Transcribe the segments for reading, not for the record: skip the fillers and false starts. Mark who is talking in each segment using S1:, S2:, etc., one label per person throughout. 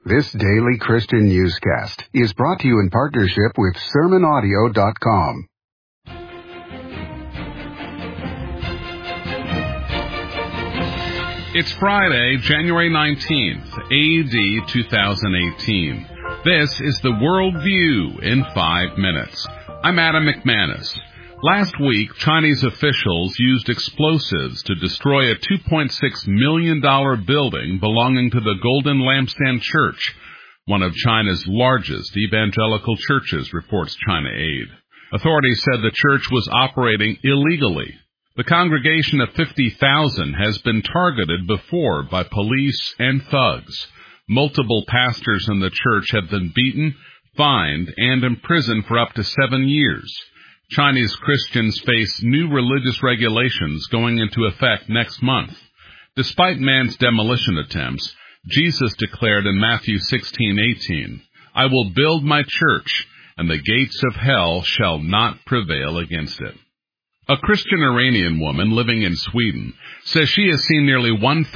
S1: This daily Christian newscast is brought to you in partnership with SermonAudio.com.
S2: It's Friday, January 19th, A.D. 2018. This is the World View in 5 minutes. I'm Adam McManus. Last week, Chinese officials used explosives to destroy a $2.6 million building belonging to the Golden Lampstand Church, one of China's largest evangelical churches, reports China Aid. Authorities said the church was operating illegally. The congregation of 50,000 has been targeted before by police and thugs. Multiple pastors in the church have been beaten, fined, and imprisoned for up to 7 years. Chinese Christians face new religious regulations going into effect next month. Despite man's demolition attempts, Jesus declared in Matthew 16:18, "I will build my church, and the gates of hell shall not prevail against it." A Christian Iranian woman living in Sweden says she has seen nearly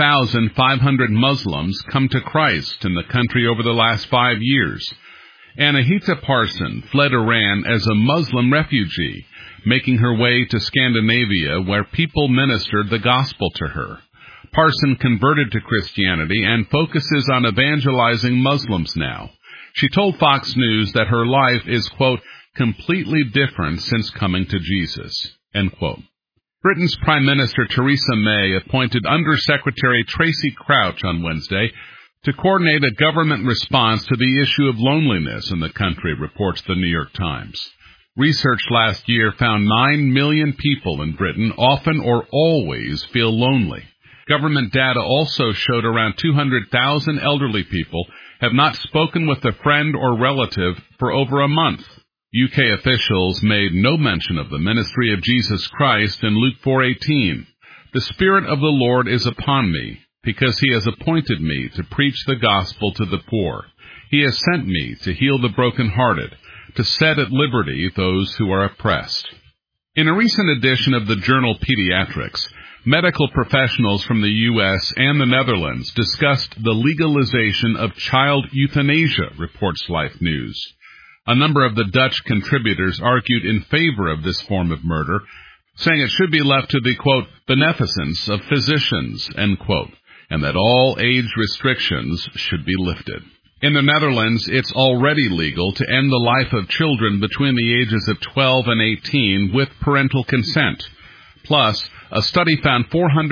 S2: 1,500 Muslims come to Christ in the country over the last 5 years. Anahita Parson fled Iran as a Muslim refugee, making her way to Scandinavia where people ministered the gospel to her. Parson converted to Christianity and focuses on evangelizing Muslims now. She told Fox News that her life is, quote, completely different since coming to Jesus, end quote. Britain's Prime Minister Theresa May appointed Undersecretary Tracy Crouch on Wednesday to coordinate a government response to the issue of loneliness in the country, reports the New York Times. Research last year found 9 million people in Britain often or always feel lonely. Government data also showed around 200,000 elderly people have not spoken with a friend or relative for over a month. UK officials made no mention of the ministry of Jesus Christ in Luke 4:18. "The Spirit of the Lord is upon me, because he has appointed me to preach the gospel to the poor. He has sent me to heal the brokenhearted, to set at liberty those who are oppressed." In a recent edition of the journal Pediatrics, medical professionals from the U.S. and the Netherlands discussed the legalization of child euthanasia, reports Life News. A number of the Dutch contributors argued in favor of this form of murder, saying it should be left to the, quote, beneficence of physicians, end quote, and that all age restrictions should be lifted. In the Netherlands, it's already legal to end the life of children between the ages of 12 and 18 with parental consent. Plus, a study found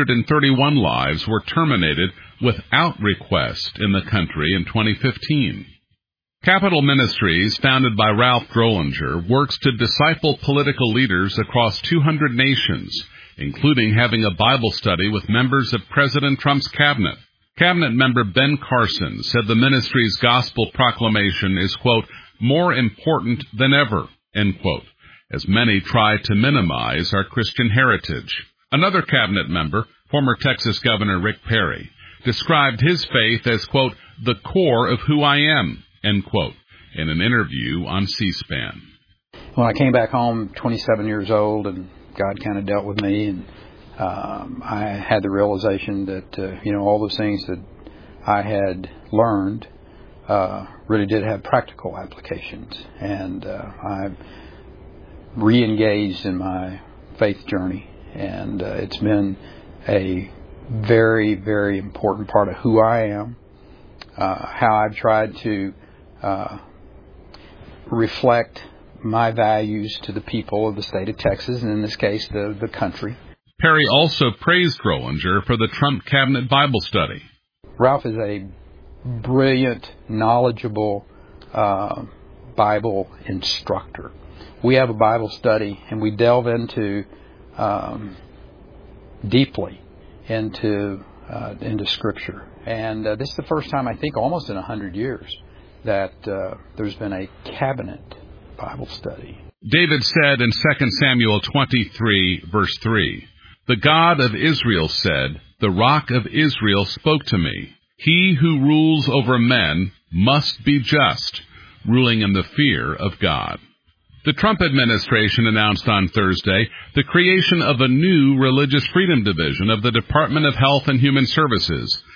S2: 431 lives were terminated without request in the country in 2015. Capital Ministries, founded by Ralph Drollinger, works to disciple political leaders across 200 nations, including having a Bible study with members of President Trump's cabinet. Cabinet member Ben Carson said the ministry's gospel proclamation is, quote, more important than ever, end quote, as many try to minimize our Christian heritage. Another cabinet member, former Texas Governor Rick Perry, described his faith as, quote, the core of who I am, end quote, in an interview on C-SPAN.
S3: When I came back home, 27 years old, and God kind of dealt with me, and I had the realization that, all those things that I had learned really did have practical applications. And I re-engaged in my faith journey, and it's been a very, very important part of who I am, how I've tried to reflect my values to the people of the state of Texas, and in this case, the country.
S2: Perry also praised Drollinger for the Trump Cabinet Bible study.
S3: Ralph is a brilliant, knowledgeable Bible instructor. We have a Bible study, and we delve into deeply into Scripture. And this is the first time, I think, almost in 100 years, that there's been a cabinet Bible study.
S2: David said in 2 Samuel 23, verse 3, "The God of Israel said, the Rock of Israel spoke to me. He who rules over men must be just, ruling in the fear of God." The Trump administration announced on Thursday the creation of a new Religious Freedom Division of the Department of Health and Human Services,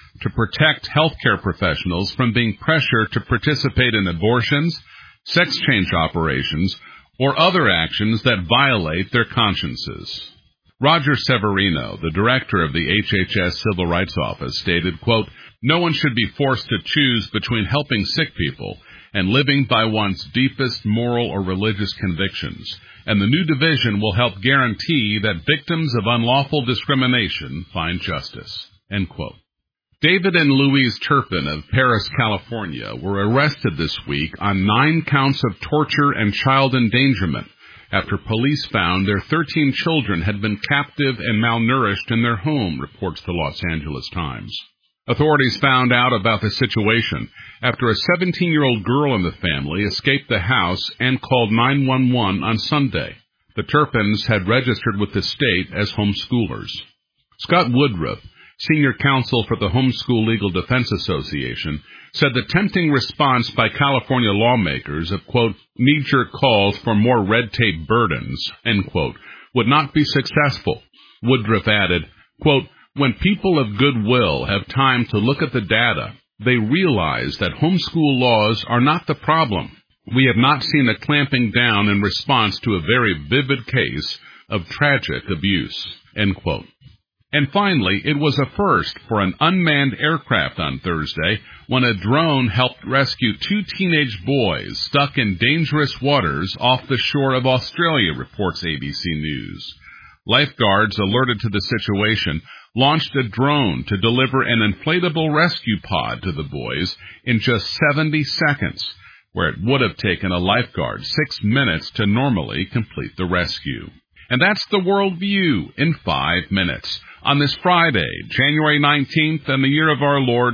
S2: to protect healthcare professionals from being pressured to participate in abortions, sex change operations, or other actions that violate their consciences. Roger Severino, the director of the HHS Civil Rights Office, stated, quote, "No one should be forced to choose between helping sick people and living by one's deepest moral or religious convictions, and the new division will help guarantee that victims of unlawful discrimination find justice." End quote. David and Louise Turpin of Paris, California, were arrested this week on 9 counts of torture and child endangerment after police found their 13 children had been captive and malnourished in their home, reports the Los Angeles Times. Authorities found out about the situation after a 17-year-old girl in the family escaped the house and called 911 on Sunday. The Turpins had registered with the state as homeschoolers. Scott Woodruff, senior counsel for the Homeschool Legal Defense Association, said the tempting response by California lawmakers of, quote, knee-jerk calls for more red tape burdens, end quote, would not be successful. Woodruff added, quote, when people of goodwill have time to look at the data, they realize that homeschool laws are not the problem. We have not seen a clamping down in response to a very vivid case of tragic abuse, end quote. And finally, it was a first for an unmanned aircraft on Thursday when a drone helped rescue 2 teenage boys stuck in dangerous waters off the shore of Australia, reports ABC News. Lifeguards, alerted to the situation, launched a drone to deliver an inflatable rescue pod to the boys in just 70 seconds, where it would have taken a lifeguard 6 minutes to normally complete the rescue. And that's the World View in 5 minutes. On this Friday, January 19th, in the year of our Lord,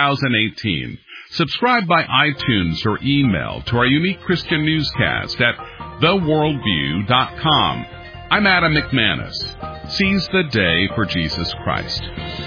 S2: 2018. Subscribe by iTunes or email to our unique Christian newscast at theworldview.com. I'm Adam McManus. Seize the day for Jesus Christ.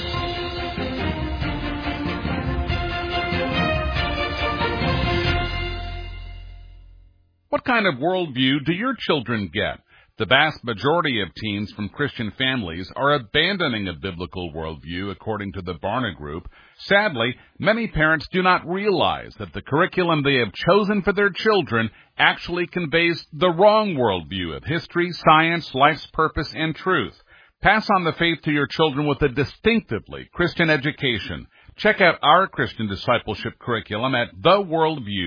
S2: What kind of worldview do your children get? The vast majority of teens from Christian families are abandoning a biblical worldview, according to the Barna Group. Sadly, many parents do not realize that the curriculum they have chosen for their children actually conveys the wrong worldview of history, science, life's purpose, and truth. Pass on the faith to your children with a distinctively Christian education. Check out our Christian discipleship curriculum at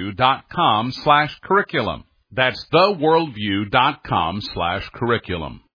S2: theworldview.com/curriculum. That's theworldview.com/curriculum.